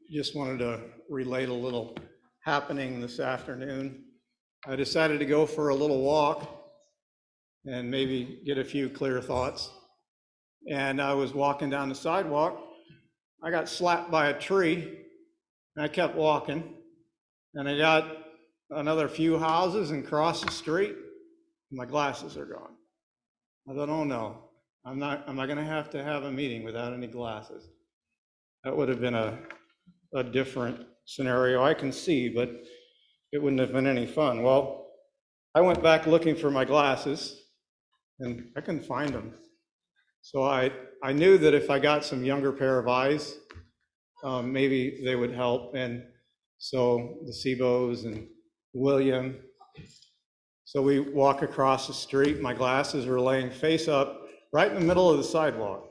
just wanted to relate a little happening this afternoon. I decided to go for a little walk and maybe get a few clear thoughts. And I was walking down the sidewalk. I got slapped by a tree, and I kept walking. And I got another few houses and crossed the street. And my glasses are gone. I thought, oh no, am I going to have a meeting without any glasses? That would have been a different scenario I can see, but it wouldn't have been any fun. Well, I went back looking for my glasses, and I couldn't find them. So I knew that if I got some younger pair of eyes, maybe they would help. And so the Sebos and William. So we walk across the street. My glasses were laying face up right in the middle of the sidewalk.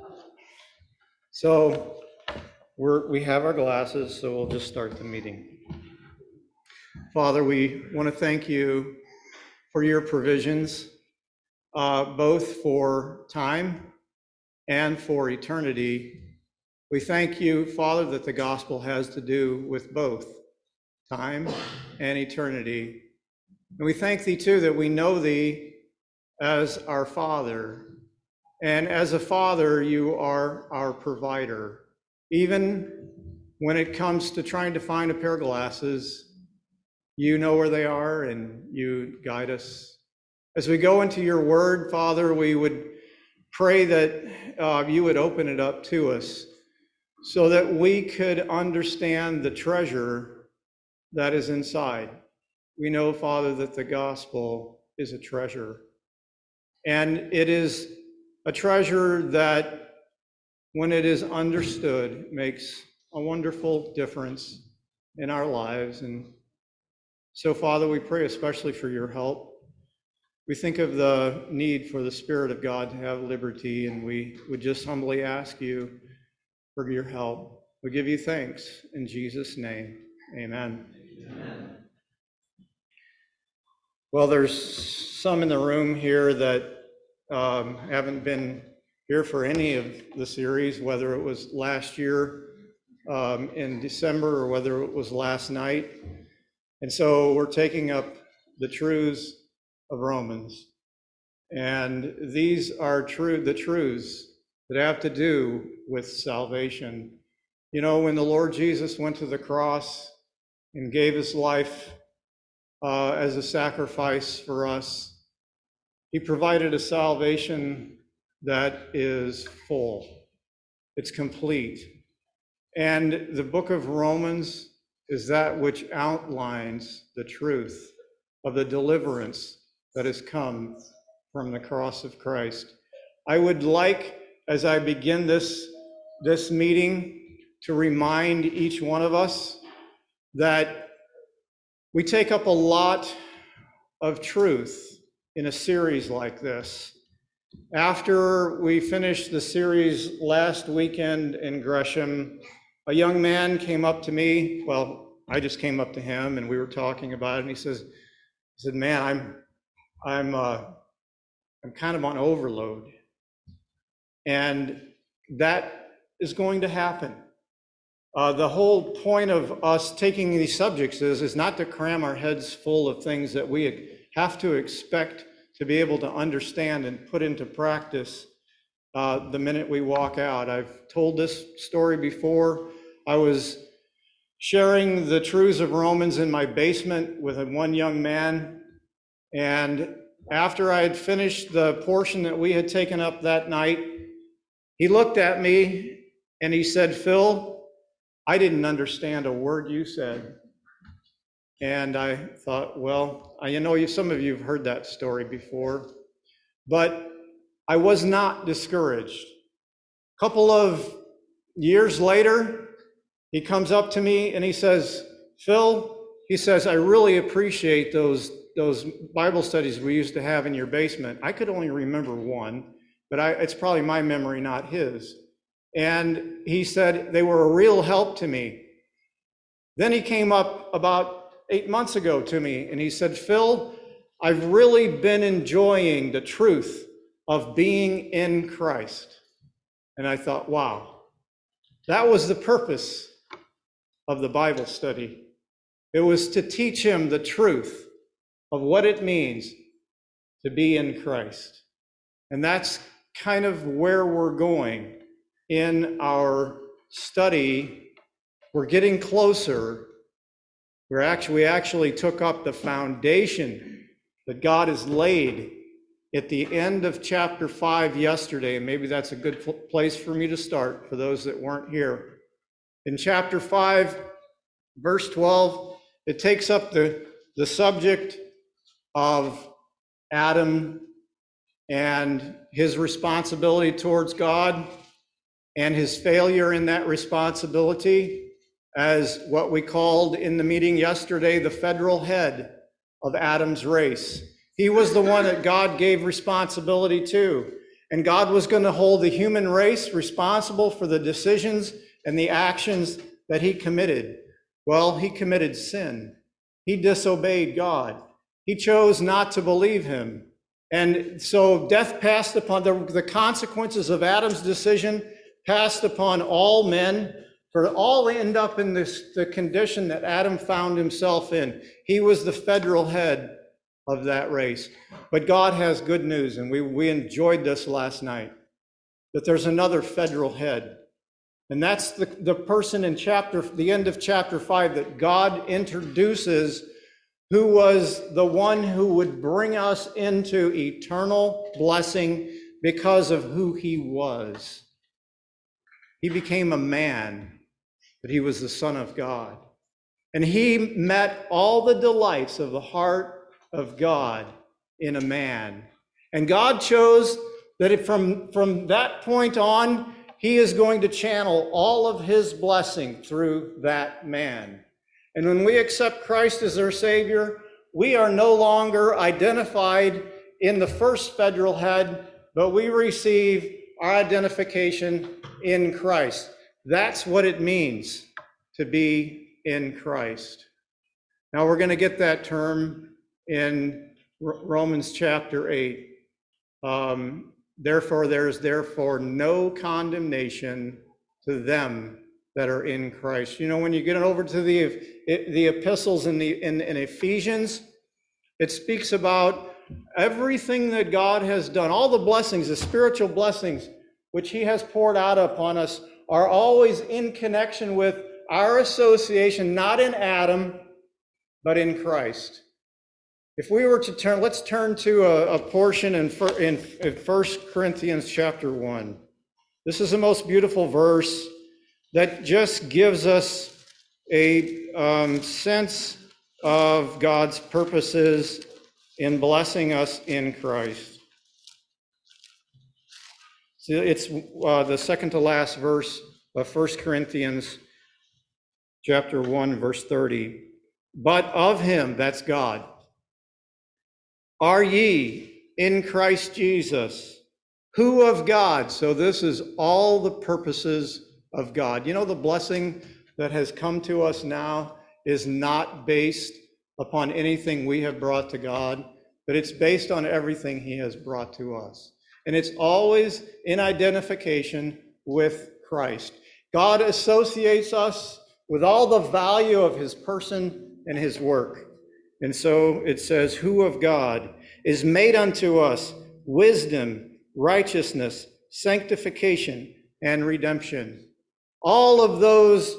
So we have our glasses, so we'll just start the meeting. Father, we want to thank you for your provisions, both for time and for eternity. We thank you, Father, that the gospel has to do with both time and eternity. And we thank thee, too, that we know thee as our Father. And as a Father, you are our provider. Even when it comes to trying to find a pair of glasses, you know where they are and you guide us. As we go into your word, Father, we would pray that you would open it up to us so that we could understand the treasure that is inside. We know, Father, that the gospel is a treasure. And it is a treasure that, when it is understood, makes a wonderful difference in our lives. And so, Father, we pray especially for your help. We think of the need for the Spirit of God to have liberty, and we would just humbly ask you for your help. We give you thanks in Jesus' name. Amen. Amen. Well, there's some in the room here that haven't been here for any of the series, whether it was last year in December or whether it was last night. And so we're taking up the truths of Romans. And these are the truths that have to do with salvation. You know, when the Lord Jesus went to the cross and gave his life as a sacrifice for us, he provided a salvation that is full. It's complete. And the book of Romans is that which outlines the truth of the deliverance that has come from the cross of Christ. I would like, as I begin this meeting, to remind each one of us that we take up a lot of truth in a series like this. After we finished the series last weekend in Gresham, a young man came up to me. Well, I just came up to him and we were talking about it. And he said, "Man, I'm kind of on overload." And that is going to happen. The whole point of us taking these subjects is not to cram our heads full of things that we have to expect to be able to understand and put into practice the minute we walk out. I've told this story before. I was sharing the truths of Romans in my basement with one young man, and after I had finished the portion that we had taken up that night, he looked at me and he said, "Phil, I didn't understand a word you said." And I thought, well, some of you have heard that story before, but I was not discouraged. A couple of years later, he comes up to me and he says, "Phil," he says, "I really appreciate those Bible studies we used to have in your basement. I could only remember one, but it's probably my memory, not his." And he said, "They were a real help to me." Then he came up about 8 months ago to me and he said, "Phil, I've really been enjoying the truth of being in Christ." And I thought, wow, that was the purpose of the Bible study. It was to teach him the truth of what it means to be in Christ. And that's kind of where we're going in our study. We're getting closer. We actually took up the foundation that God has laid at the end of chapter 5 yesterday, and maybe that's a good place for me to start for those that weren't here. In chapter 5, verse 12, it takes up the subject of Adam and his responsibility towards God and his failure in that responsibility as what we called in the meeting yesterday the federal head of Adam's race. He was the one that God gave responsibility to, and God was going to hold the human race responsible for the decisions and the actions that he committed. Well, he committed sin. He disobeyed God. He chose not to believe him. And so death passed upon the consequences of Adam's decision passed upon all men, for all end up in the condition that Adam found himself in. He was the federal head of that race. But God has good news, and we enjoyed this last night, that there's another federal head. And that's the person in the end of chapter 5 that God introduces, who was the one who would bring us into eternal blessing because of who he was. He became a man, but he was the Son of God. And he met all the delights of the heart of God in a man. And God chose that from that point on, he is going to channel all of his blessing through that man. And when we accept Christ as our Savior, we are no longer identified in the first federal head, but we receive our identification in Christ. That's what it means to be in Christ. Now we're going to get that term in Romans chapter 8. Therefore, there is no condemnation to them that are in Christ. You know, when you get over to the epistles in Ephesians, it speaks about everything that God has done, all the blessings, the spiritual blessings which he has poured out upon us are always in connection with our association, not in Adam, but in Christ. If we were to let's turn to a portion in 1 Corinthians chapter 1. This is the most beautiful verse that just gives us a sense of God's purposes in blessing us in Christ. So it's the second to last verse of 1 Corinthians chapter 1, verse 30. But of him, that's God, are ye in Christ Jesus, who of God? So this is all the purposes of God. You know, the blessing that has come to us now is not based upon anything we have brought to God, but it's based on everything he has brought to us. And it's always in identification with Christ. God associates us with all the value of his person and his work. And so it says, who of God is made unto us wisdom, righteousness, sanctification, and redemption. All of those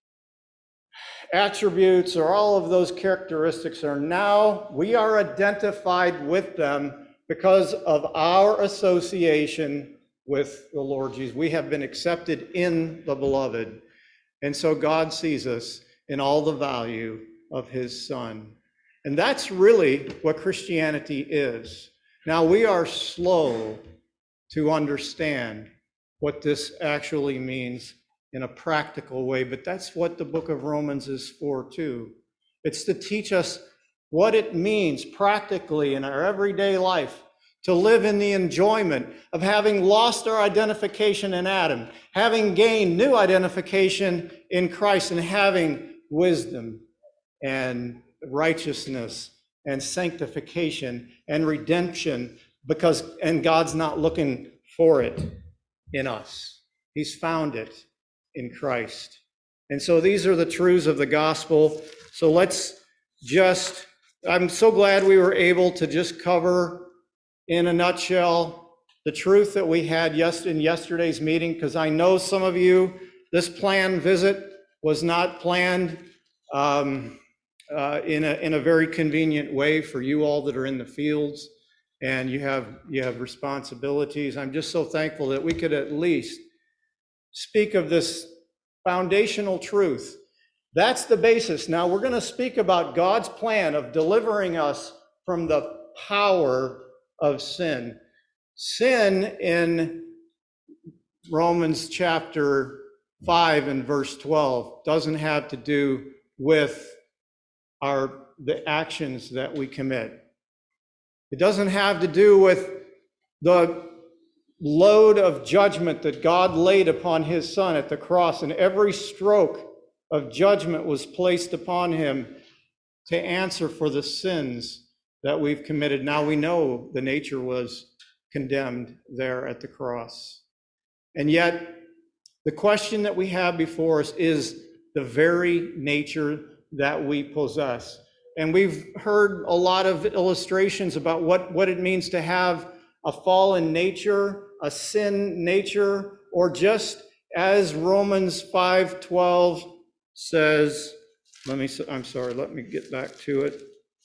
attributes or all of those characteristics are now, we are identified with them because of our association with the Lord Jesus. We have been accepted in the beloved. And so God sees us in all the value of his Son. And that's really what Christianity is. Now, we are slow to understand what this actually means in a practical way, but that's what the book of Romans is for too. It's to teach us what it means practically in our everyday life to live in the enjoyment of having lost our identification in Adam, having gained new identification in Christ, and having wisdom and righteousness and sanctification and redemption, and God's not looking for it in us. He's found it in Christ. And so these are the truths of the gospel. So I'm so glad we were able to just cover in a nutshell the truth that we had in yesterday's meeting, because I know some of you, this planned visit was not planned in a very convenient way for you all that are in the fields, and you have responsibilities. I'm just so thankful that we could at least speak of this foundational truth. That's the basis. Now we're going to speak about God's plan of delivering us from the power of sin. Sin in Romans chapter 5 and verse 12 doesn't have to do with the actions that we commit. It doesn't have to do with the load of judgment that God laid upon his son at the cross, and every stroke of judgment was placed upon him to answer for the sins that we've committed. Now we know the nature was condemned there at the cross. And yet, the question that we have before us is the very nature that we possess. And we've heard a lot of illustrations about what it means to have a fallen nature, a sin nature, or just as Romans 5:12 says, let me get back to it.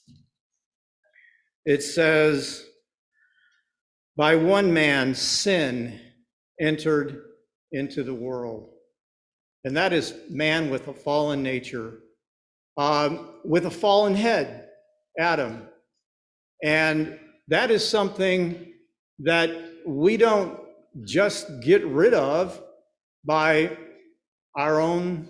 It says, by one man sin entered into the world. And that is man with a fallen nature, with a fallen head, Adam. And that is something that we don't just get rid of by our own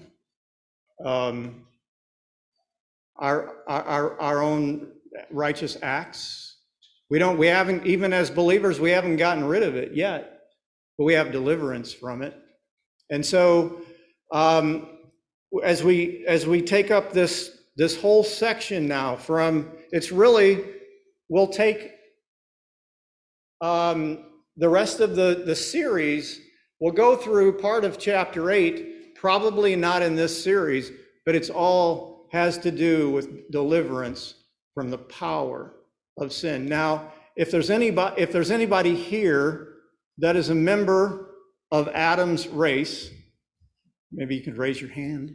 our own righteous acts. We haven't, even as believers, we haven't gotten rid of it yet, but we have deliverance from it. And so as we take up this whole section now we'll take the rest of the series. We'll go through part of chapter 8, probably not in this series, but it's all has to do with deliverance from the power of sin. Now, if there's anybody here that is a member of Adam's race, maybe you could raise your hand.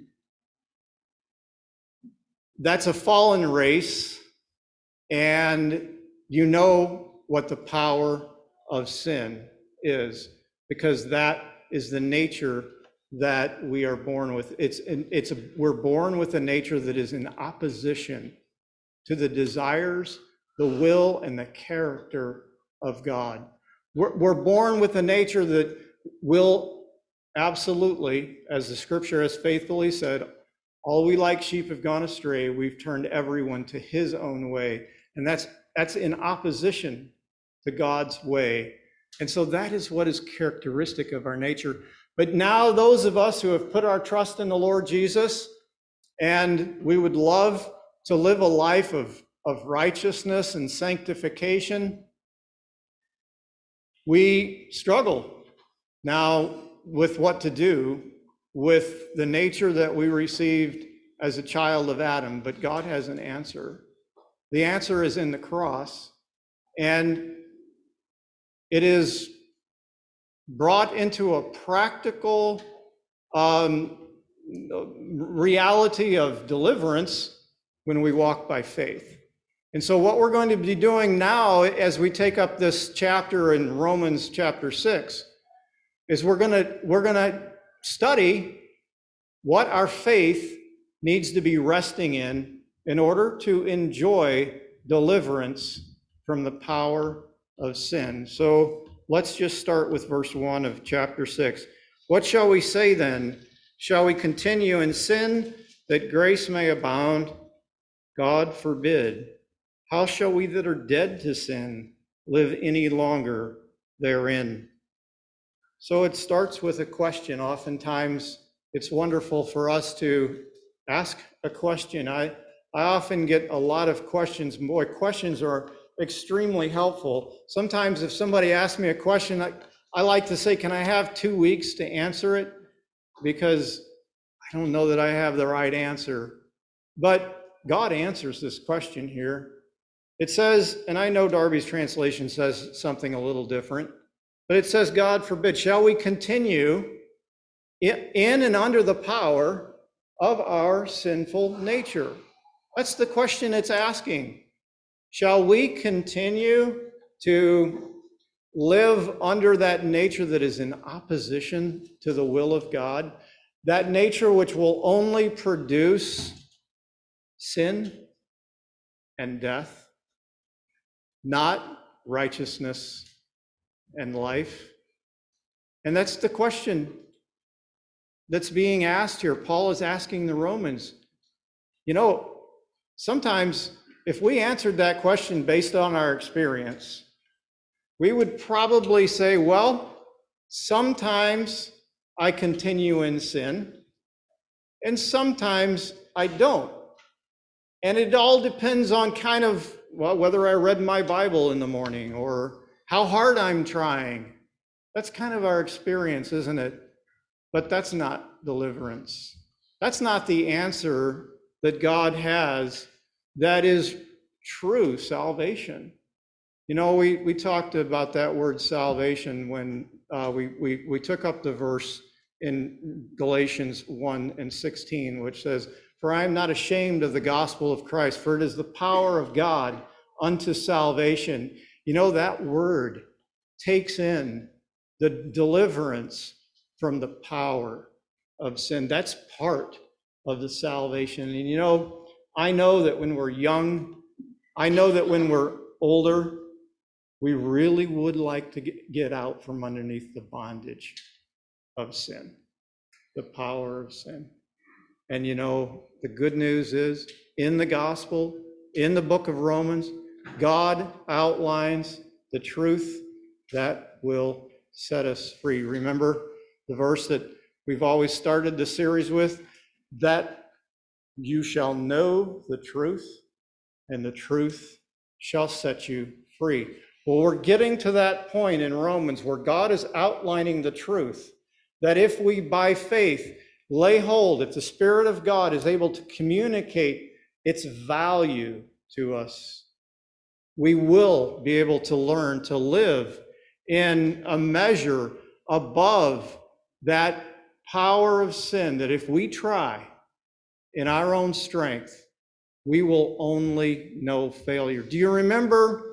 That's a fallen race, and you know what the power of sin is, because that is the nature that we are born with. We're born with a nature that is in opposition to the desires, the will, and the character of God. We're born with a nature that will absolutely, as the scripture has faithfully said, all we like sheep have gone astray. We've turned everyone to his own way. And that's in opposition to God's way. And so that is what is characteristic of our nature. But now those of us who have put our trust in the Lord Jesus, and we would love to live a life of righteousness and sanctification, we struggle now with what to do with the nature that we received as a child of Adam. But God has an answer. The answer is in the cross, and it is brought into a practical reality of deliverance when we walk by faith. And so what we're going to be doing now as we take up this chapter in Romans chapter 6 is we're going to study what our faith needs to be resting in order to enjoy deliverance from the power of sin. So let's just start with verse 1 of chapter 6. What shall we say then? Shall we continue in sin that grace may abound? God forbid. How shall we that are dead to sin live any longer therein? So it starts with a question. Oftentimes it's wonderful for us to ask a question. I often get a lot of questions. Boy, questions are extremely helpful. Sometimes if somebody asks me a question, I like to say, can I have 2 weeks to answer it? Because don't know that I have the right answer. But God answers this question here. It says, and I know Darby's translation says something a little different, but it says, God forbid, shall we continue in and under the power of our sinful nature? That's the question it's asking. Shall we continue to live under that nature that is in opposition to the will of God? That nature which will only produce sin and death, not righteousness and life? And that's the question that's being asked here. Paul is asking the Romans. You know, sometimes if we answered that question based on our experience, we would probably say, well, sometimes I continue in sin, and sometimes I don't. And it all depends on kind of, well, whether I read my Bible in the morning or how hard I'm trying. That's kind of our experience, isn't it? But that's not deliverance. That's not the answer that God has that is true salvation. You know, we talked about that word salvation when we took up the verse in Galatians 1:16, which says, "For I am not ashamed of the gospel of Christ, for it is the power of God unto salvation." You know, that word takes in the deliverance from the power of sin. That's part of the salvation. And you know, I know that when we're young, I know that when we're older, we really would like to get out from underneath the bondage of sin, the power of sin. And you know, the good news is, in the gospel, in the book of Romans, God outlines the truth that will set us free. Remember the verse that we've always started the series with, that you shall know the truth, and the truth shall set you free. Well, we're getting to that point in Romans where God is outlining the truth, that if we by faith lay hold, if the Spirit of God is able to communicate its value to us, we will be able to learn to live in a measure above that power of sin, that if we try in our own strength, we will only know failure. Do you remember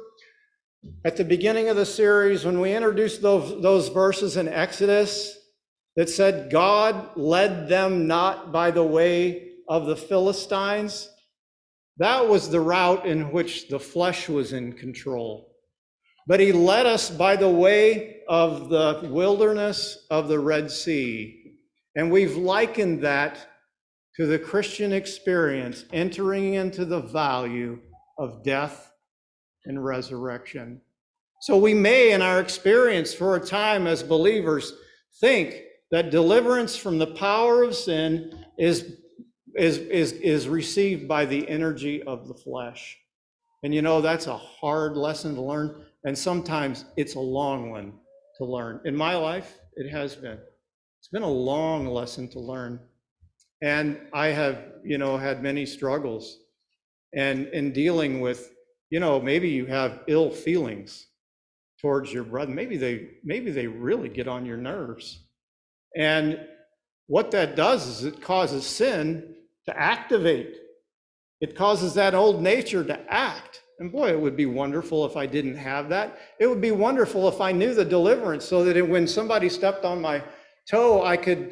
at the beginning of the series when we introduced those verses in Exodus that said God led them not by the way of the Philistines? That was the route in which the flesh was in control. But he led us by the way of the wilderness of the Red Sea. And we've likened that to the Christian experience, entering into the value of death and resurrection. So we may, in our experience for a time as believers, think that deliverance from the power of sin is received by the energy of the flesh. And you know, that's a hard lesson to learn, and sometimes it's a long one to learn. In my life, it has been. It's been a long lesson to learn. And I have, you know, had many struggles. And in dealing with, you know, maybe you have ill feelings towards your brother. Maybe they really get on your nerves. And what that does is it causes sin to activate. It causes that old nature to act. And boy, it would be wonderful if I didn't have that. It would be wonderful if I knew the deliverance so that when somebody stepped on my toe,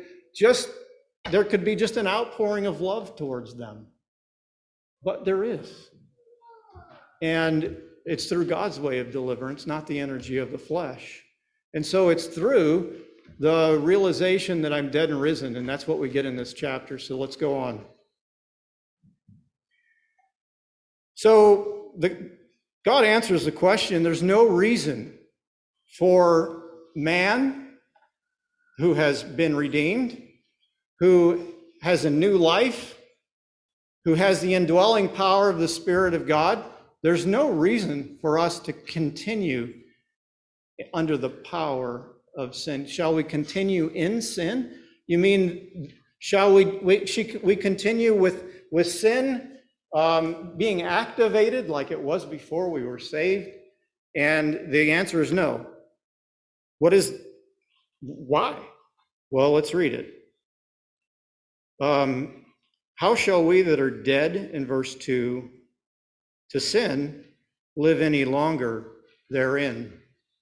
there could be just an outpouring of love towards them. But there is. And it's through God's way of deliverance, not the energy of the flesh. And so it's through the realization that I'm dead and risen, and that's what we get in this chapter. So let's go on. So God answers the question. There's no reason for man who has been redeemed, who has a new life, who has the indwelling power of the Spirit of God, there's no reason for us to continue under the power of sin. Shall we continue in sin? You mean Shall we continue with sin being activated like it was before we were saved? And the answer is no. Why? Well, let's read it. How shall we that are dead, in verse 2, to sin, live any longer therein?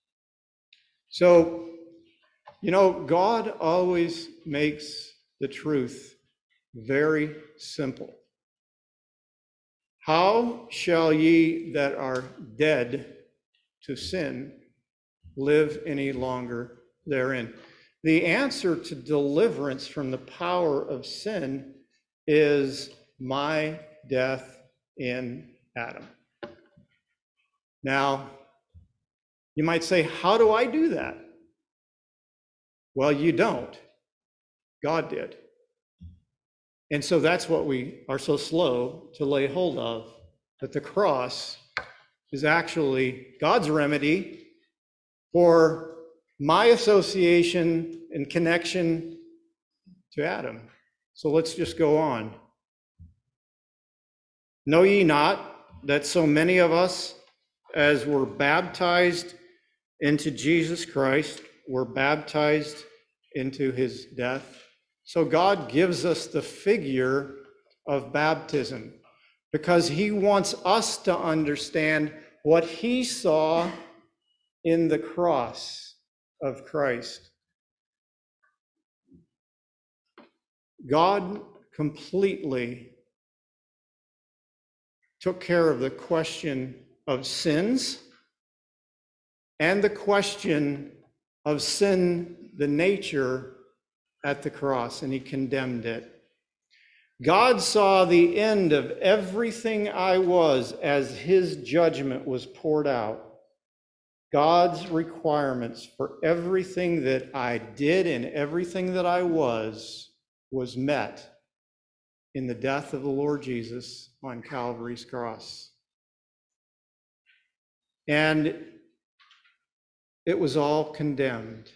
So, God always makes the truth very simple. How shall ye that are dead to sin live any longer therein? The answer to deliverance from the power of sin is my death in Adam. Now, you might say, how do I do that? Well, you don't. God did. And so that's what we are so slow to lay hold of, that the cross is actually God's remedy for my association and connection to Adam. So let's just go on. Know ye not that so many of us, as were baptized into Jesus Christ, were baptized into his death? So God gives us the figure of baptism because he wants us to understand what he saw in the cross of Christ. God completely took care of the question of sins and the question of sin, the nature, at the cross, and he condemned it. God saw the end of everything I was as his judgment was poured out. God's requirements for everything that I did and everything that I was met in the death of the Lord Jesus on Calvary's cross. And it was all condemned.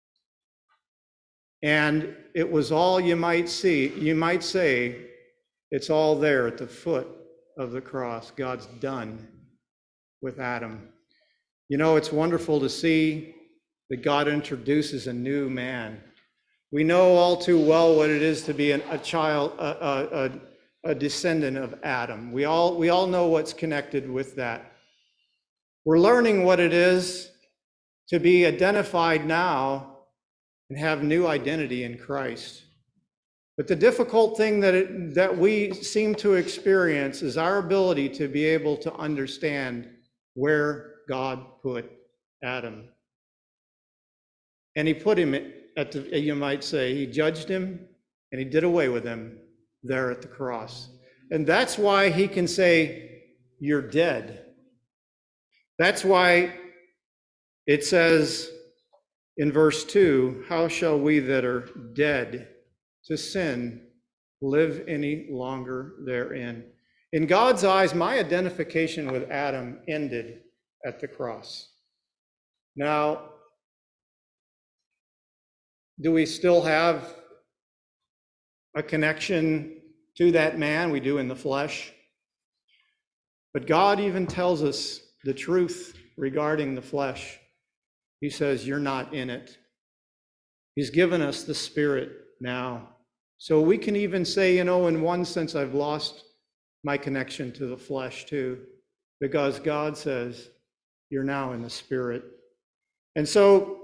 And it was all you might say, it's all there at the foot of the cross. God's done with Adam. It's wonderful to see that God introduces a new man. We know all too well what it is to be a child, a descendant of Adam. We all know what's connected with that. We're learning what it is to be identified now and have new identity in Christ. But the difficult thing that we seem to experience is our ability to be able to understand where God put Adam. And he put him you might say, he judged him and he did away with him there at the cross. And that's why he can say, you're dead. That's why it says in verse 2, how shall we that are dead to sin live any longer therein? In God's eyes, my identification with Adam ended at the cross. Now, do we still have a connection to that man? We do in the flesh. But God even tells us the truth regarding the flesh. He says, you're not in it. He's given us the Spirit now. So we can even say, in one sense, I've lost my connection to the flesh too, because God says, you're now in the Spirit. And so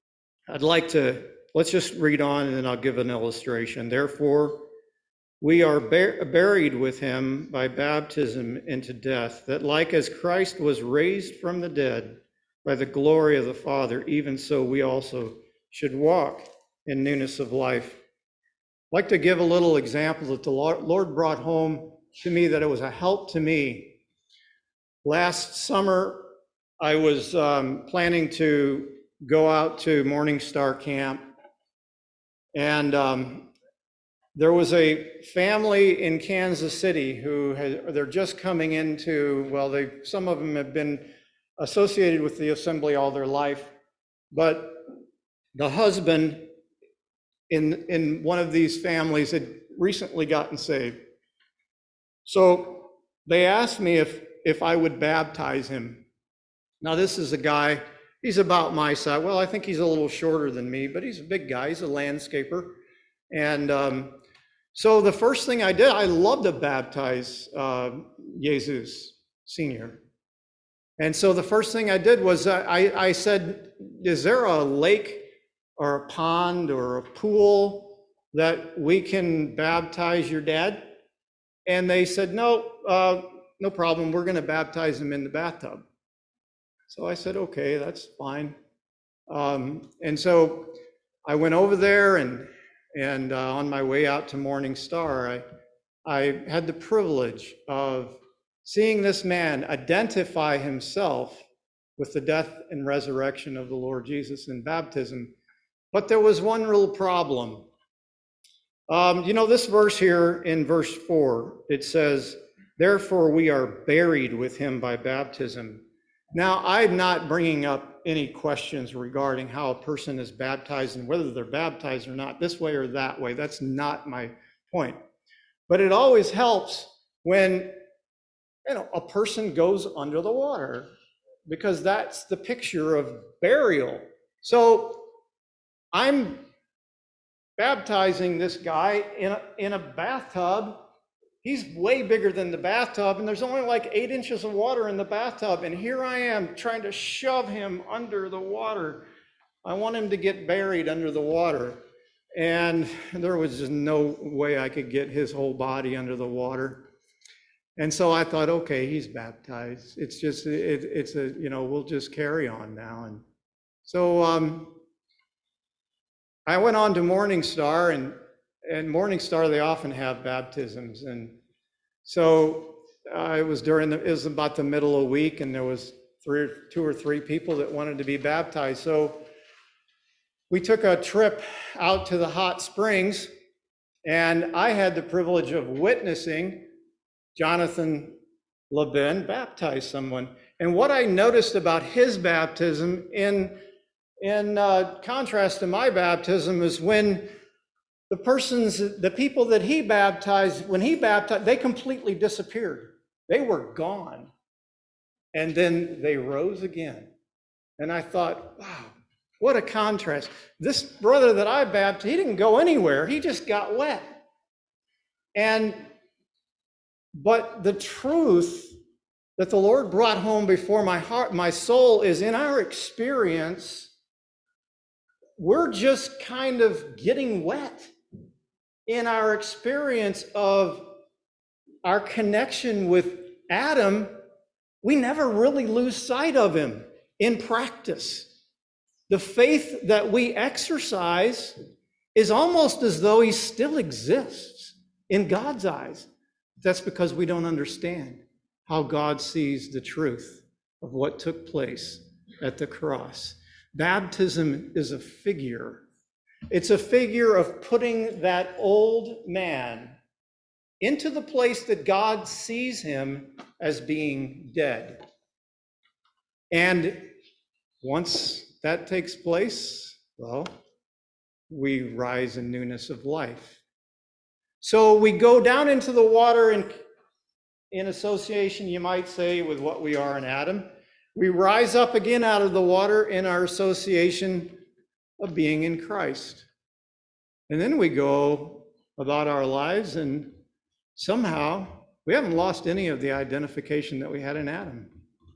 let's just read on and then I'll give an illustration. Therefore, we are buried with him by baptism into death, that like as Christ was raised from the dead by the glory of the Father, even so we also should walk in newness of life. I'd like to give a little example that the Lord brought home to me, that it was a help to me. Last summer, I was planning to go out to Morning Star Camp, and there was a family in Kansas City they're just coming into, some of them have been associated with the assembly all their life, but the husband in one of these families had recently gotten saved. So they asked me if I would baptize him. Now, this is a guy, he's about my size. Well, I think he's a little shorter than me, but he's a big guy. He's a landscaper. And so the first thing I did, I love to baptize Jesus Sr. And so the first thing I did was I said, is there a lake or a pond or a pool that we can baptize your dad? And they said, no, no problem. We're going to baptize him in the bathtub. So I said, okay, that's fine. And so I went over there, and on my way out to Morning Star, I had the privilege of seeing this man identify himself with the death and resurrection of the Lord Jesus in baptism. But there was one real problem. This verse here in verse 4, it says, therefore we are buried with him by baptism. Now, I'm not bringing up any questions regarding how a person is baptized and whether they're baptized or not, this way or that way. That's not my point. But it always helps when a person goes under the water, because that's the picture of burial. So I'm baptizing this guy in a bathtub. He's way bigger than the bathtub, and there's only like 8 inches of water in the bathtub, and here I am trying to shove him under the water. I want him to get buried under the water, and there was just no way I could get his whole body under the water. And so I thought, okay, he's baptized. It's just, we'll just carry on now. And so I went on to Morning Star, and Morning Star, they often have baptisms. And so it was about the middle of the week, and there was 2 or 3 people that wanted to be baptized. So we took a trip out to the hot springs, and I had the privilege of witnessing Jonathan Levin baptize someone. And what I noticed about his baptism in contrast to my baptism is when the people that he baptized, when he baptized, they completely disappeared. They were gone. And then they rose again. And I thought, wow, what a contrast. This brother that I baptized, he didn't go anywhere. He just got wet. But the truth that the Lord brought home before my heart, my soul, is in our experience, we're just kind of getting wet in our experience of our connection with Adam. We never really lose sight of him in practice. The faith that we exercise is almost as though he still exists in God's eyes. That's because we don't understand how God sees the truth of what took place at the cross. Baptism is a figure. It's a figure of putting that old man into the place that God sees him as being dead. And once that takes place, well, we rise in newness of life. So we go down into the water in association, you might say, with what we are in Adam. We rise up again out of the water in our association of being in Christ. And then we go about our lives, and somehow we haven't lost any of the identification that we had in Adam.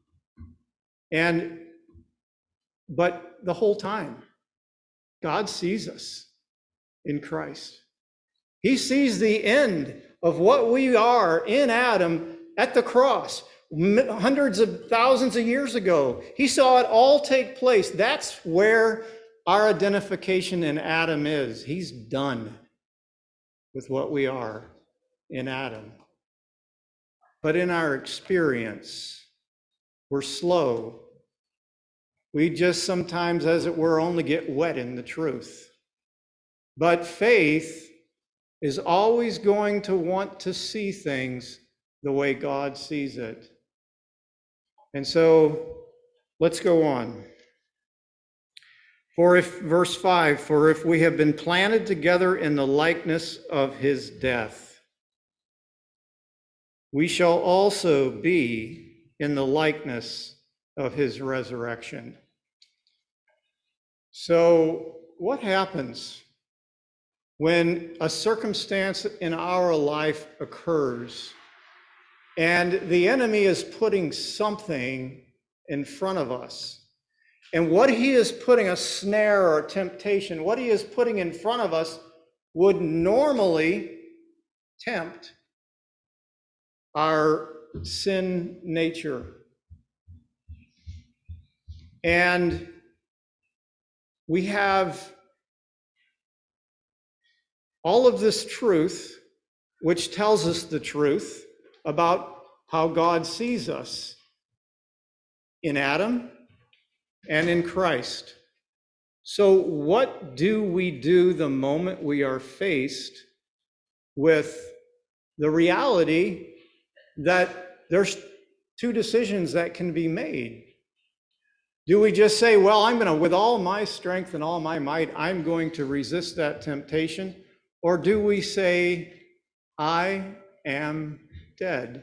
But the whole time, God sees us in Christ. He sees the end of what we are in Adam at the cross, hundreds of thousands of years ago. He saw it all take place. That's where our identification in Adam is. He's done with what we are in Adam. But in our experience, we're slow. We just sometimes, as it were, only get wet in the truth. But faith is always going to want to see things the way God sees it. And so let's go on. Verse 5, for if we have been planted together in the likeness of his death, we shall also be in the likeness of his resurrection. So what happens when a circumstance in our life occurs and the enemy is putting something in front of us? And what he is putting, a snare or a temptation, what he is putting in front of us would normally tempt our sin nature. And we have all of this truth, which tells us the truth about how God sees us in Adam and in Christ. So what do we do the moment we are faced with the reality that there's two decisions that can be made? Do we just say, well, with all my strength and all my might, I'm going to resist that temptation? Or do we say, I am dead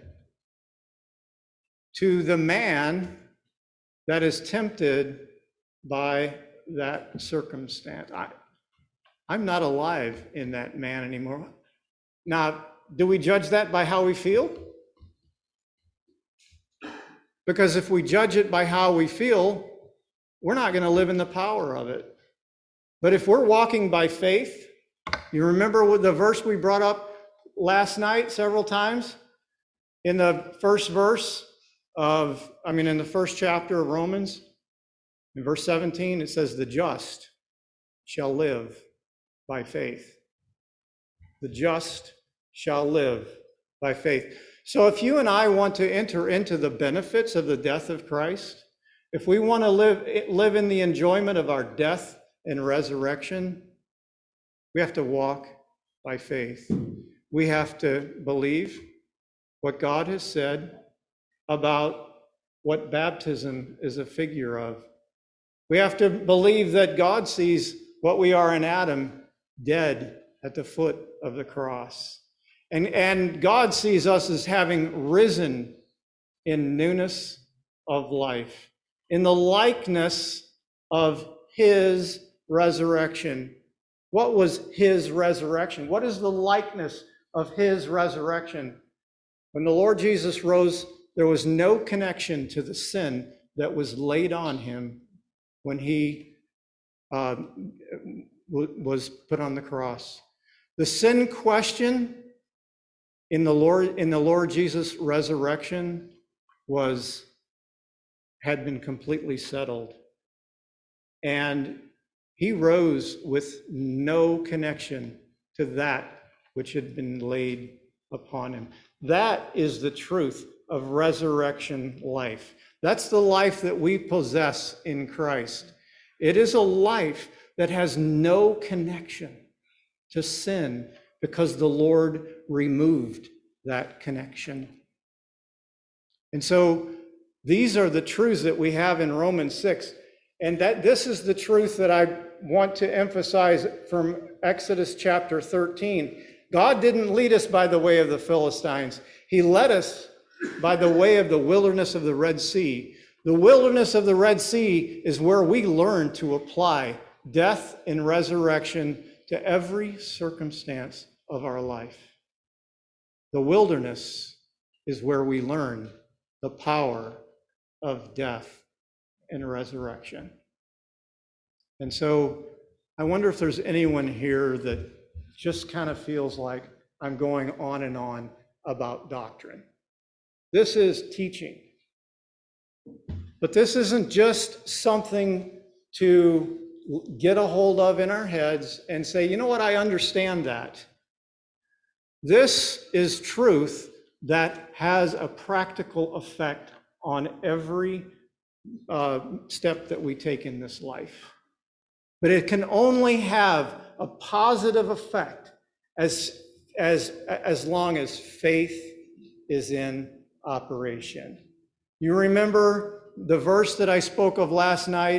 to the man that is tempted by that circumstance? I'm not alive in that man anymore. Now, do we judge that by how we feel? Because if we judge it by how we feel, we're not going to live in the power of it. But if we're walking by faith, you remember the verse we brought up last night several times? In the first in the first chapter of Romans, in verse 17, it says, the just shall live by faith. The just shall live by faith. So if you and I want to enter into the benefits of the death of Christ, if we want to live in the enjoyment of our death and resurrection, we have to walk by faith. We have to believe what God has said about what baptism is a figure of. We have to believe that God sees what we are in Adam, dead at the foot of the cross. And God sees us as having risen in newness of life, in the likeness of his resurrection. What was his resurrection? What is the likeness of his resurrection? When the Lord Jesus rose, there was no connection to the sin that was laid on him when he was put on the cross. The sin question in the Lord Jesus' resurrection had been completely settled. And he rose with no connection to that which had been laid upon him. That is the truth of resurrection life. That's the life that we possess in Christ. It is a life that has no connection to sin because the Lord removed that connection. And so these are the truths that we have in Romans 6. And that this is the truth that I want to emphasize from Exodus chapter 13. God didn't lead us by the way of the Philistines. He led us by the way of the wilderness of the Red Sea. The wilderness of the Red Sea is where we learn to apply death and resurrection to every circumstance of our life. The wilderness is where we learn the power of death and resurrection. And so I wonder if there's anyone here that just kind of feels like I'm going on and on about doctrine. This is teaching. But this isn't just something to get a hold of in our heads and say, you know what, I understand that. This is truth that has a practical effect on every step that we take in this life. But it can only have a positive effect as long as faith is in operation. You remember the verse that I spoke of last night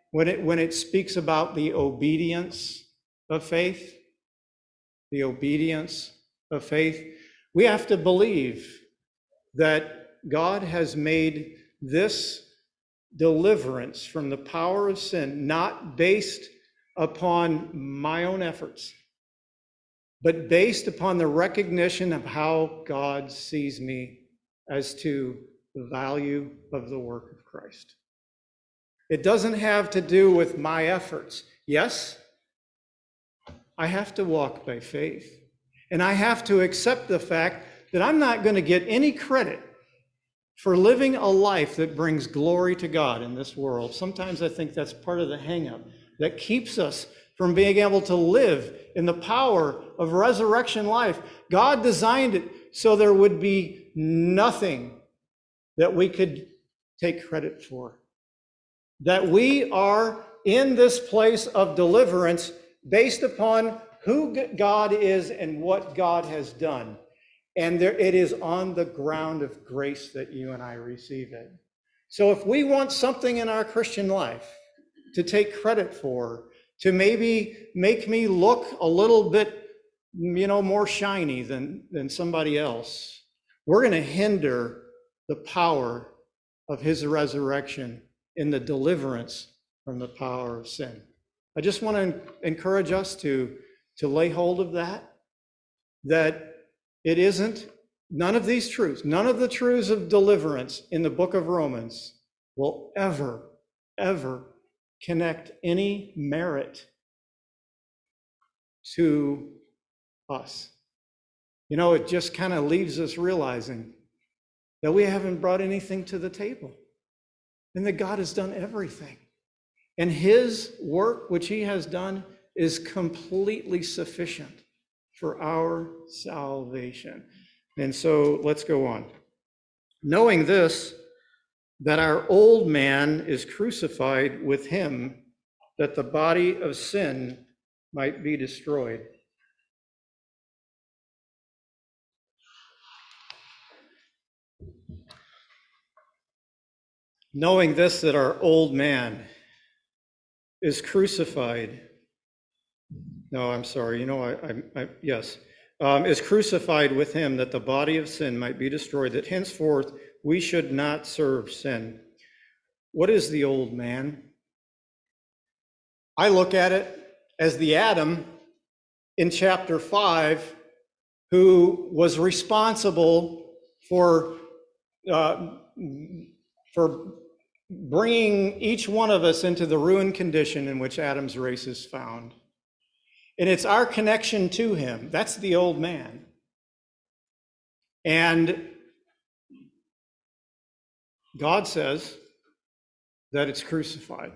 when it speaks about the obedience of faith, the obedience of faith, we have to believe that God has made this deliverance from the power of sin not based upon my own efforts, but based upon the recognition of how God sees me as to the value of the work of Christ. It doesn't have to do with my efforts. Yes, I have to walk by faith, and I have to accept the fact that I'm not going to get any credit for living a life that brings glory to God in this world. Sometimes I think that's part of the hang-up that keeps us from being able to live in the power of resurrection life. God designed it so there would be nothing that we could take credit for. That we are in this place of deliverance based upon who God is and what God has done. And it is on the ground of grace that you and I receive it. So if we want something in our Christian life to take credit for, to maybe make me look a little bit, more shiny than somebody else, we're going to hinder the power of his resurrection in the deliverance from the power of sin. I just want to encourage us to lay hold of that it isn't, none of these truths, none of the truths of deliverance in the book of Romans will ever connect any merit to us. It just kind of leaves us realizing that we haven't brought anything to the table and that God has done everything. And his work, which he has done, is completely sufficient for our salvation. And so let's go on. Knowing this, that our old man is crucified with him, that the body of sin might be destroyed. Knowing this, that our old man is crucified. No, I'm sorry. Is crucified with him, that the body of sin might be destroyed, that henceforth we should not serve sin. What is the old man? I look at it as the Adam in chapter 5 who was responsible for bringing each one of us into the ruined condition in which Adam's race is found. And it's our connection to him. That's the old man. And God says that it's crucified.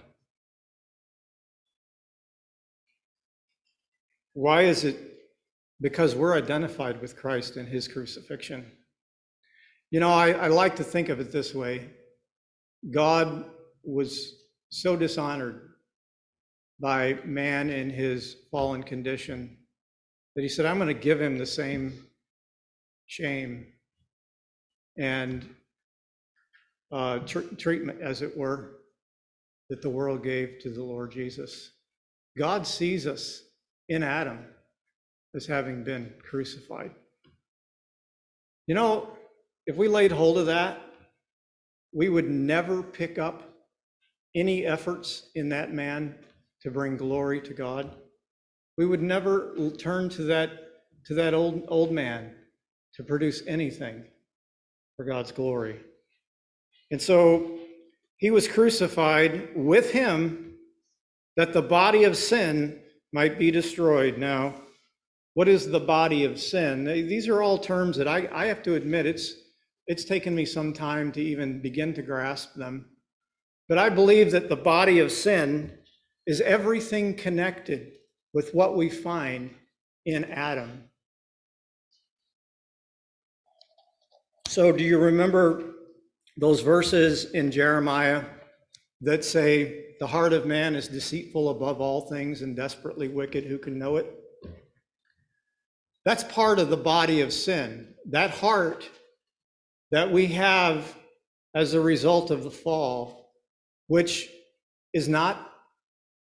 Why is it? Because we're identified with Christ in his crucifixion. I like to think of it this way. God was so dishonored by man in his fallen condition that he said, I'm going to give him the same shame and treatment, as it were, that the world gave to the Lord Jesus. God sees us in Adam as having been crucified. If we laid hold of that, we would never pick up any efforts in that man to bring glory to God. We would never turn to that old man to produce anything for God's glory. And so he was crucified with him, that the body of sin might be destroyed. Now, what is the body of sin? These are all terms that I have to admit, it's taken me some time to even begin to grasp them. But I believe that the body of sin is everything connected with what we find in Adam. So do you remember those verses in Jeremiah that say, the heart of man is deceitful above all things and desperately wicked, who can know it? That's part of the body of sin. That heart that we have as a result of the fall, which is not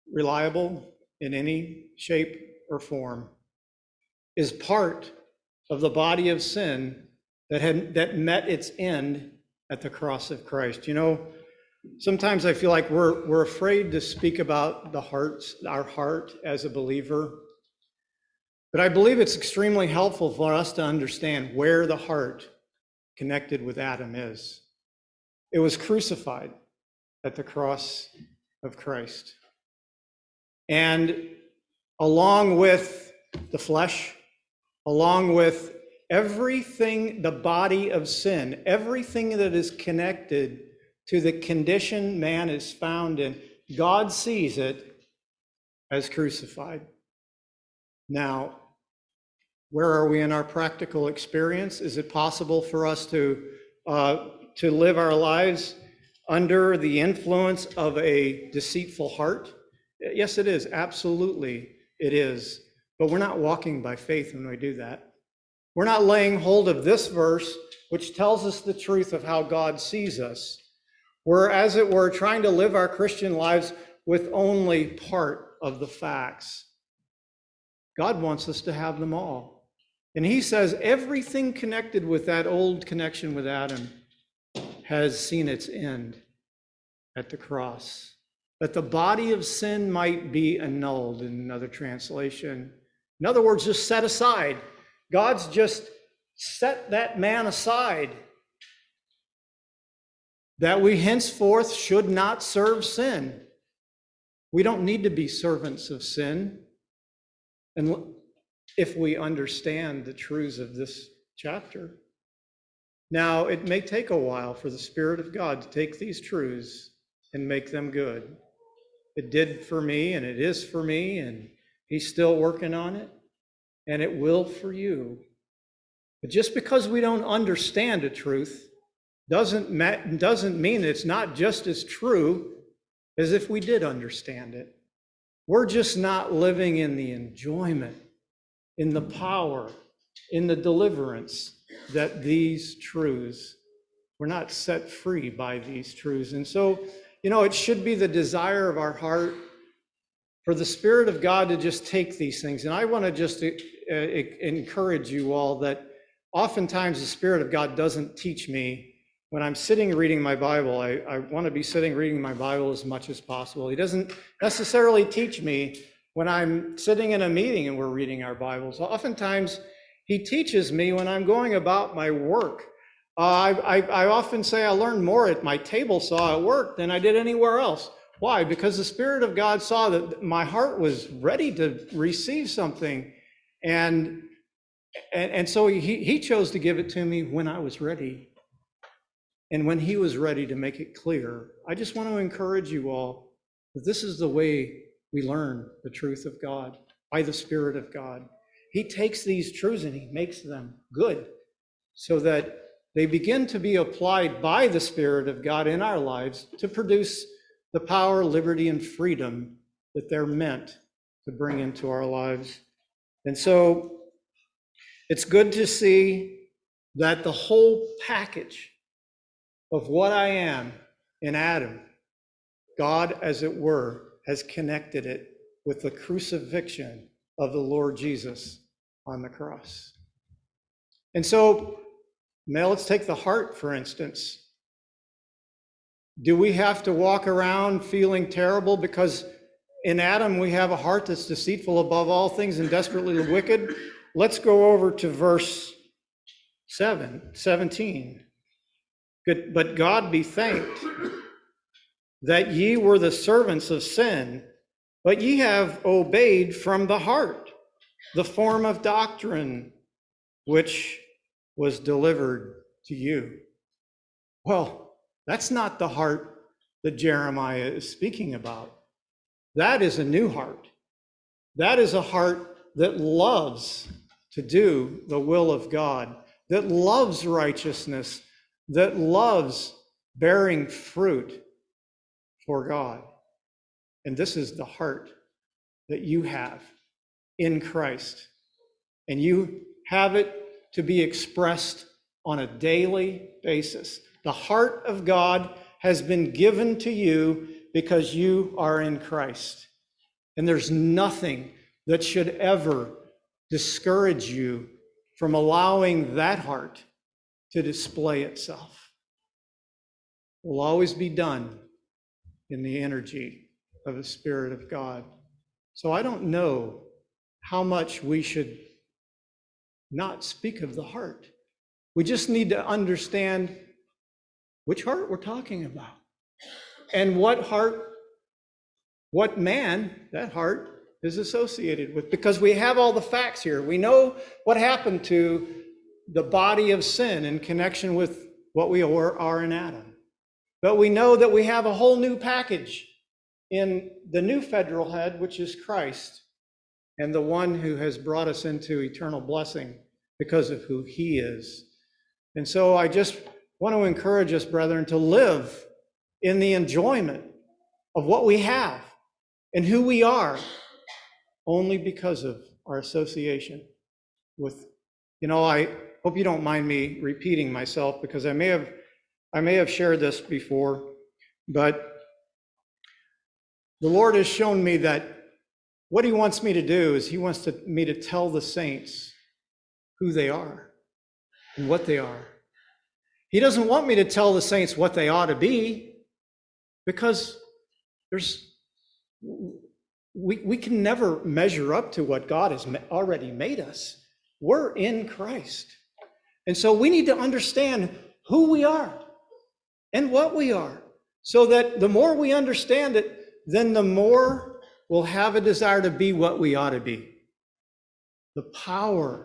reliable in any shape or form, is part of the body of sin that met its end at the cross of Christ. You know, sometimes I feel like we're afraid to speak about our heart as a believer. But I believe it's extremely helpful for us to understand where the heart connected with Adam is. It was crucified at the cross of Christ. And along with the flesh, along with everything, the body of sin, everything that is connected to the condition man is found in, God sees it as crucified. Now, where are we in our practical experience? Is it possible for us to live our lives under the influence of a deceitful heart? Yes, it is. Absolutely, it is. But we're not walking by faith when we do that. We're not laying hold of this verse, which tells us the truth of how God sees us. We're, as it were, trying to live our Christian lives with only part of the facts. God wants us to have them all. And he says everything connected with that old connection with Adam has seen its end at the cross. That the body of sin might be annulled in another translation. In other words, just set aside. God's just set that man aside. That we henceforth should not serve sin. We don't need to be servants of sin. And if we understand the truths of this chapter. Now, it may take a while for the Spirit of God to take these truths and make them good. It did for me, and it is for me, and he's still working on it, and it will for you. But just because we don't understand a truth doesn't mean it's not just as true as if we did understand it. We're just not living in the enjoyment, in the power, in the deliverance that these truths, we're not set free by these truths. And so, you know, it should be the desire of our heart for the Spirit of God to just take these things. And I want to just encourage you all that oftentimes the Spirit of God doesn't teach me when I'm sitting reading my Bible. I want to be sitting reading my Bible as much as possible. He doesn't necessarily teach me when I'm sitting in a meeting and we're reading our Bibles. Oftentimes, he teaches me when I'm going about my work. I often say I learned more at my table saw at work than I did anywhere else. Why? Because the Spirit of God saw that my heart was ready to receive something. And so he chose to give it to me when I was ready. And when he was ready to make it clear. I just want to encourage you all that this is the way we learn the truth of God, by the Spirit of God. He takes these truths and he makes them good so that they begin to be applied by the Spirit of God in our lives to produce the power, liberty, and freedom that they're meant to bring into our lives. And so it's good to see that the whole package of what I am in Adam, God, as it were, has connected it with the crucifixion of the Lord Jesus on the cross. And so, now let's take the heart, for instance. Do we have to walk around feeling terrible because in Adam we have a heart that's deceitful above all things and desperately wicked? Let's go over to verse 17. But God be thanked that ye were the servants of sin, but ye have obeyed from the heart the form of doctrine which was delivered to you. Well, that's not the heart that Jeremiah is speaking about. That is a new heart. That is a heart that loves to do the will of God, that loves righteousness, that loves bearing fruit for God. And this is the heart that you have in Christ. And you have it to be expressed on a daily basis. The heart of God has been given to you because you are in Christ. And there's nothing that should ever discourage you from allowing that heart to display itself. It will always be done in the energy of the Spirit of God. So I don't know how much we should not speak of the heart. We just need to understand which heart we're talking about and what heart, what man that heart is associated with, because we have all the facts here. We know what happened to the body of sin in connection with what we are in Adam. But we know that we have a whole new package in the new federal head, which is Christ, and the one who has brought us into eternal blessing because of who he is. And so I just want to encourage us, brethren, to live in the enjoyment of what we have and who we are, only because of our association with, I hope you don't mind me repeating myself, because I may have shared this before, but the Lord has shown me that what he wants me to do is he wants me to tell the saints who they are and what they are. He doesn't want me to tell the saints what they ought to be, because we can never measure up to what God has already made us. We're in Christ. And so we need to understand who we are and what we are, so that the more we understand it, then the more we'll have a desire to be what we ought to be. The power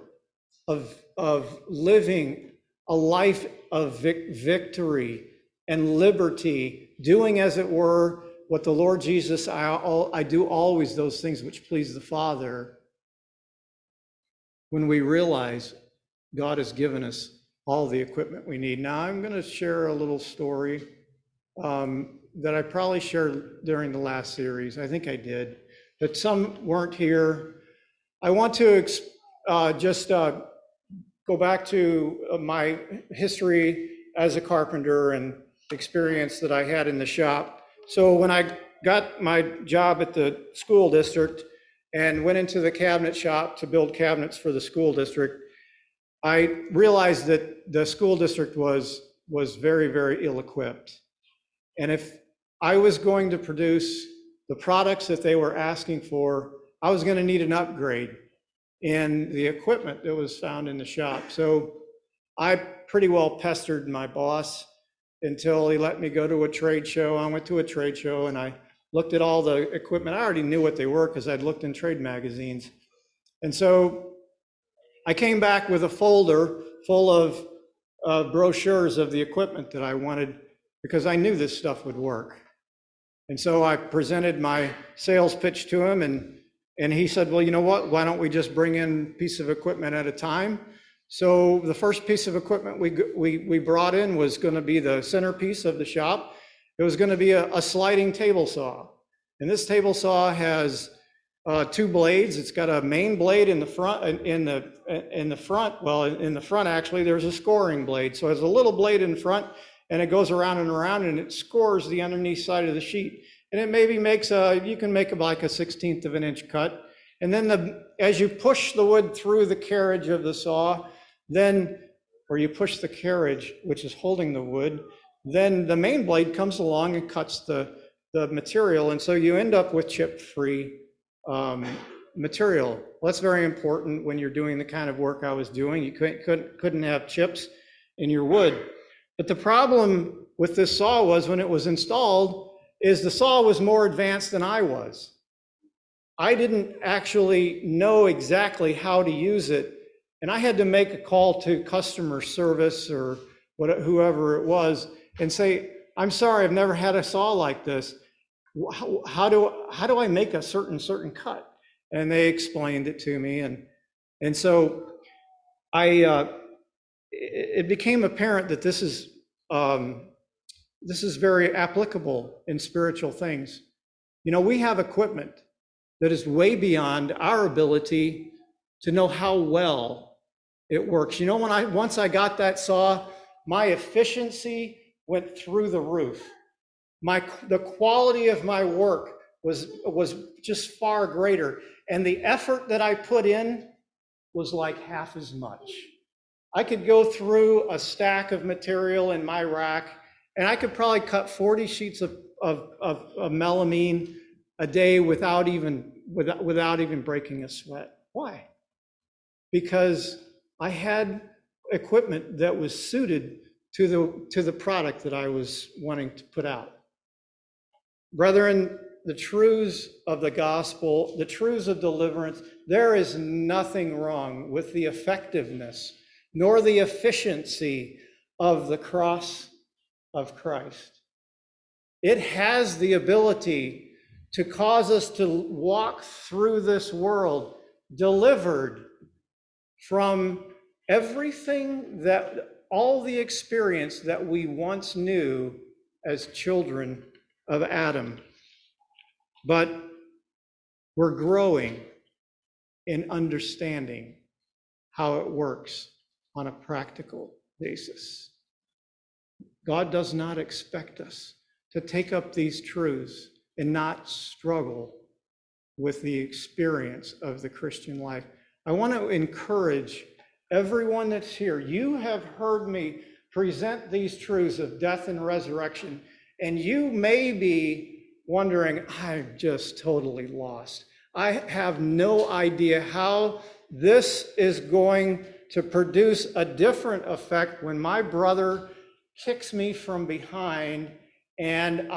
of living a life of victory and liberty, doing, as it were, what the Lord Jesus, I do always those things which please the Father, when we realize God has given us all the equipment we need. Now, I'm going to share a little story that I probably shared during the last series. I think I did, but some weren't here. I want to just go back to my history as a carpenter and experience that I had in the shop. So when I got my job at the school district and went into the cabinet shop to build cabinets for the school district, I realized that the school district was very, very ill-equipped. And if I was going to produce the products that they were asking for, I was going to need an upgrade in the equipment that was found in the shop. So I pretty well pestered my boss until he let me go to a trade show. I went to a trade show and I looked at all the equipment. I already knew what they were because I'd looked in trade magazines. And so I came back with a folder full of brochures of the equipment that I wanted, because I knew this stuff would work. And so I presented my sales pitch to him, and he said, well, you know what, why don't we just bring in a piece of equipment at a time? So the first piece of equipment we brought in was going to be the centerpiece of the shop. It was going to be a sliding table saw. And this table saw has two blades. It's got a main blade in the front, in the front actually, there's a scoring blade. So there's a little blade in front, and it goes around and around, and it scores the underneath side of the sheet. And it maybe makes you can make like a 1/16 of an inch cut. And then as you push the wood through the carriage of the saw, or you push the carriage, which is holding the wood, then the main blade comes along and cuts the material. And so you end up with chip-free material. Well, that's very important when you're doing the kind of work I was doing. You couldn't have chips in your wood. But the problem with this saw was, when it was installed, is the saw was more advanced than I was. I didn't actually know exactly how to use it, and I had to make a call to customer service or whoever it was and say, I'm sorry, I've never had a saw like this. How do I make a certain cut? And they explained it to me, and so it became apparent that this is very applicable in spiritual things. We have equipment that is way beyond our ability to know how well it works. Once I got that saw, my efficiency went through the roof. The quality of my work was just far greater. And the effort that I put in was like half as much. I could go through a stack of material in my rack, and I could probably cut 40 sheets of melamine a day without even breaking a sweat. Why? Because I had equipment that was suited to the product that I was wanting to put out. Brethren, the truths of the gospel, the truths of deliverance, there is nothing wrong with the effectiveness nor the efficiency of the cross of Christ. It has the ability to cause us to walk through this world delivered from everything all the experience that we once knew as children of Adam. But we're growing in understanding how it works on a practical basis. God does not expect us to take up these truths and not struggle with the experience of the Christian life. I want to encourage everyone that's here. You have heard me present these truths of death and resurrection, and you may be wondering, I'm just totally lost. I have no idea how this is going to produce a different effect when my brother kicks me from behind and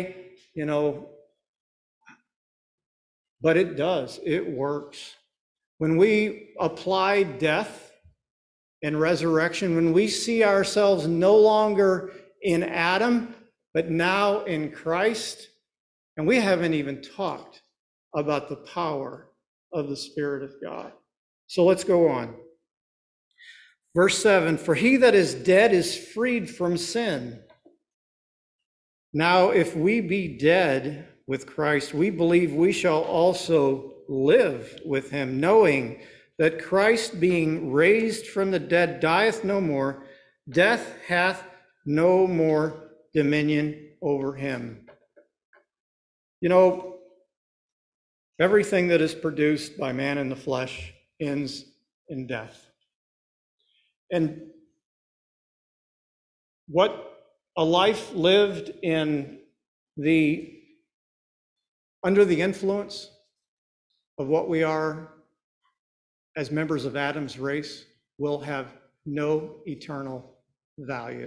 but it does, it works. When we apply death and resurrection, when we see ourselves no longer in Adam, but now in Christ, and we haven't even talked about the power of the Spirit of God. So let's go on. Verse 7, for he that is dead is freed from sin. Now, if we be dead with Christ, we believe we shall also live with him, knowing that Christ, being raised from the dead, dieth no more, death hath no more dominion over him. You know, everything that is produced by man in the flesh ends in death. And what a life lived in under the influence of what we are as members of Adam's race will have no eternal value.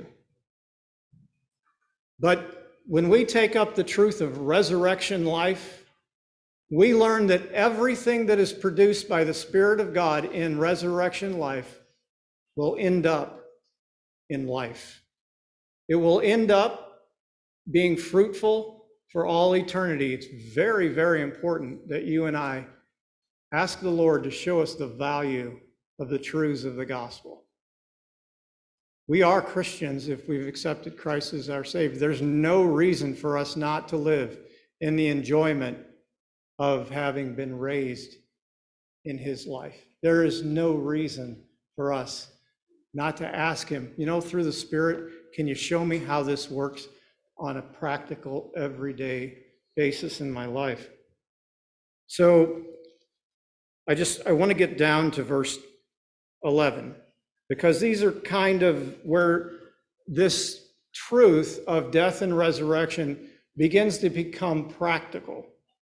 But when we take up the truth of resurrection life, we learn that everything that is produced by the Spirit of God in resurrection life will end up in life. It will end up being fruitful for all eternity. It's very, very important that you and I ask the Lord to show us the value of the truths of the gospel. We are Christians if we've accepted Christ as our Savior. There's no reason for us not to live in the enjoyment of having been raised in his life. There is no reason for us not to ask him, through the Spirit, can you show me how this works on a practical, everyday basis in my life? So I want to get down to verse 11, because these are kind of where this truth of death and resurrection begins to become practical.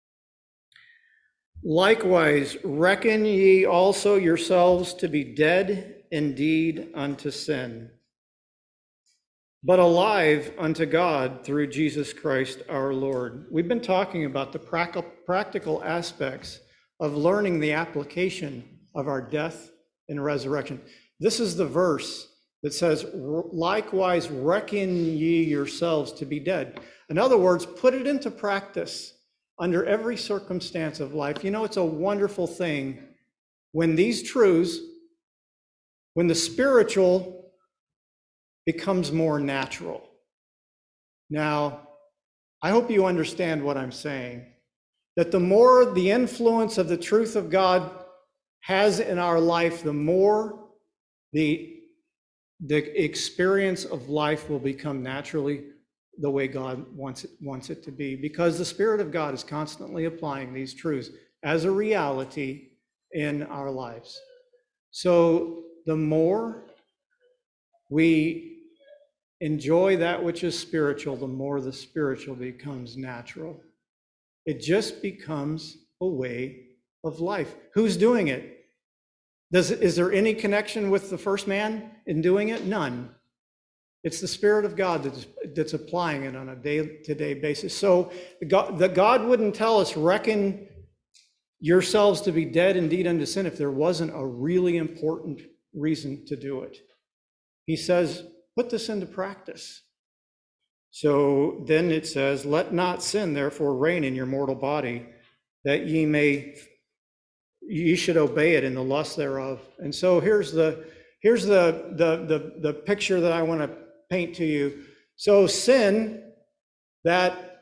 Likewise, reckon ye also yourselves to be dead indeed unto sin, but alive unto God through Jesus Christ our Lord. We've been talking about the practical aspects of learning the application of our death and resurrection. This is the verse that says, likewise reckon ye yourselves to be dead. In other words, put it into practice under every circumstance of life. It's a wonderful thing when these truths, when the spiritual becomes more natural. Now, I hope you understand what I'm saying, that the more the influence of the truth of God has in our life, the more the experience of life will become naturally the way God wants it to be, because the Spirit of God is constantly applying these truths as a reality in our lives. So the more we enjoy that which is spiritual, the more the spiritual becomes natural. It just becomes a way of life. Who's doing it? Is there any connection with the first man in doing it? None. It's the Spirit of God that's applying it on a day-to-day basis. So God wouldn't tell us, reckon yourselves to be dead indeed unto sin, if there wasn't a really important reason to do it. He says, put this into practice. So then it says, let not sin therefore reign in your mortal body, that ye should obey it in the lust thereof. And so here's the picture that I want to paint to you. So sin, that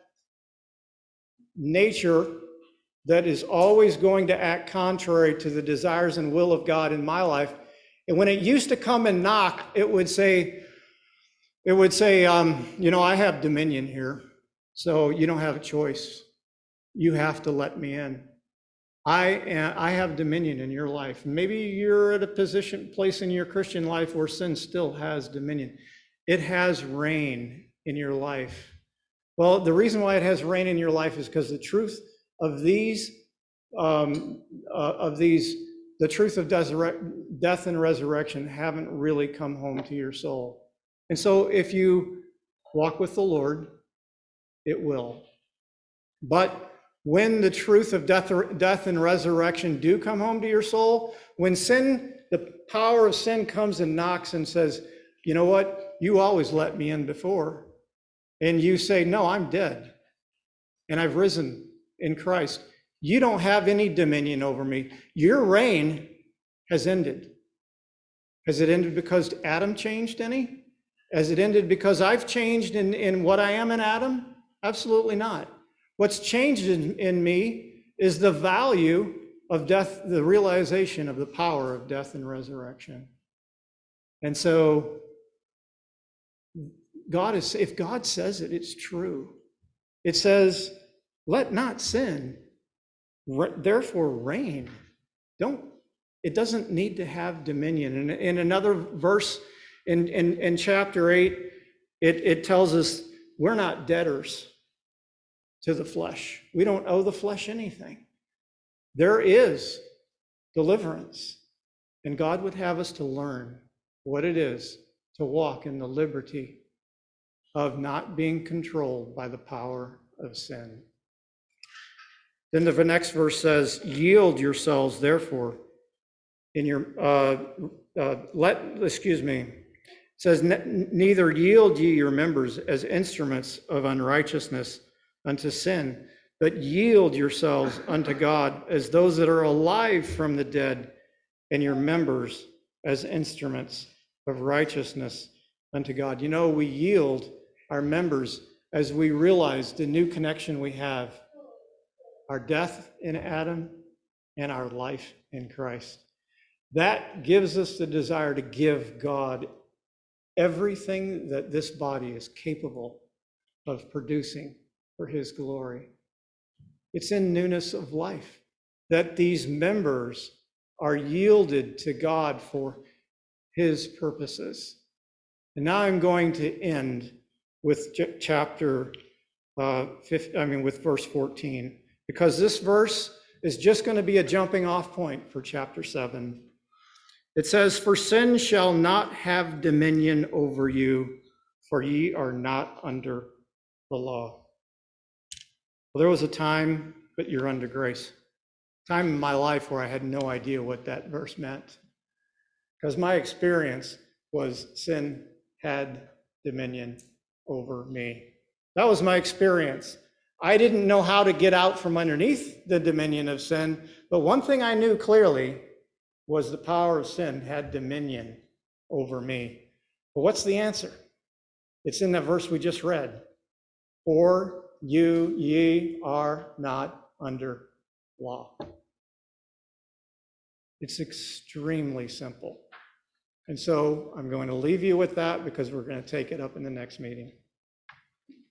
nature that is always going to act contrary to the desires and will of God in my life. And when it used to come and knock, it would say, I have dominion here, so you don't have a choice. You have to let me in. I have dominion in your life. Maybe you're at a place in your Christian life where sin still has dominion. It has reign in your life. Well, the reason why it has reign in your life is because the truth of the truth of death and resurrection haven't really come home to your soul. And so if you walk with the Lord, it will. But when the truth of death and resurrection do come home to your soul, when sin, the power of sin comes and knocks and says, you know what, you always let me in before. And you say, no, I'm dead. And I've risen in Christ. You don't have any dominion over me. Your reign has ended. Has it ended because Adam changed any? Has it ended because I've changed in what I am in Adam? Absolutely not. What's changed in me is the value of death, the realization of the power of death and resurrection. And so if God says it, it's true. It says, let not sin, therefore reign. It doesn't need to have dominion. And in another verse in chapter 8, it tells us we're not debtors to the flesh. We don't owe the flesh anything. There is deliverance. And God would have us to learn what it is to walk in the liberty of not being controlled by the power of sin. Then the next verse says, yield yourselves therefore in your, it says, neither yield ye your members as instruments of unrighteousness unto sin, but yield yourselves unto God as those that are alive from the dead, and your members as instruments of righteousness unto God. You know, we yield our members as we realize the new connection we have, our death in Adam and our life in Christ. That gives us the desire to give God everything that this body is capable of producing for his glory. It's in newness of life that these members are yielded to God for his purposes. And now I'm going to end with with verse 14, because this verse is just going to be a jumping off point for chapter 7. It says, for sin shall not have dominion over you, for ye are not under the law. Well, there was a time, but you're under grace. Time in my life where I had no idea what that verse meant, because my experience was sin had dominion over me. That was my experience. I didn't know how to get out from underneath the dominion of sin, but one thing I knew clearly was the power of sin had dominion over me. But what's the answer? It's in that verse we just read. For ye are not under law. It's extremely simple. And so I'm going to leave you with that because we're going to take it up in the next meeting.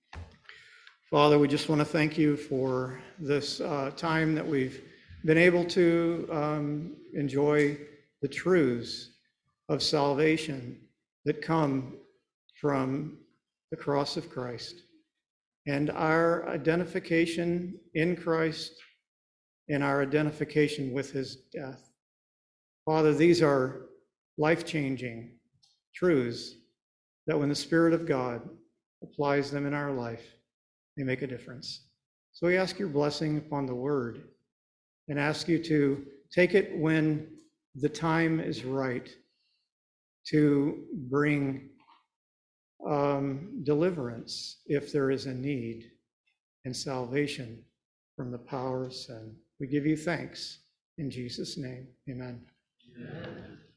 Father, we just want to thank you for this time that we've been able to enjoy the truths of salvation that come from the cross of Christ and our identification in Christ and our identification with his death. Father, these are life-changing truths that when the Spirit of God applies them in our life, they make a difference. So we ask your blessing upon the word and ask you to take it when the time is right to bring deliverance if there is a need and salvation from the power of sin. We give you thanks in Jesus' name. Amen. Amen.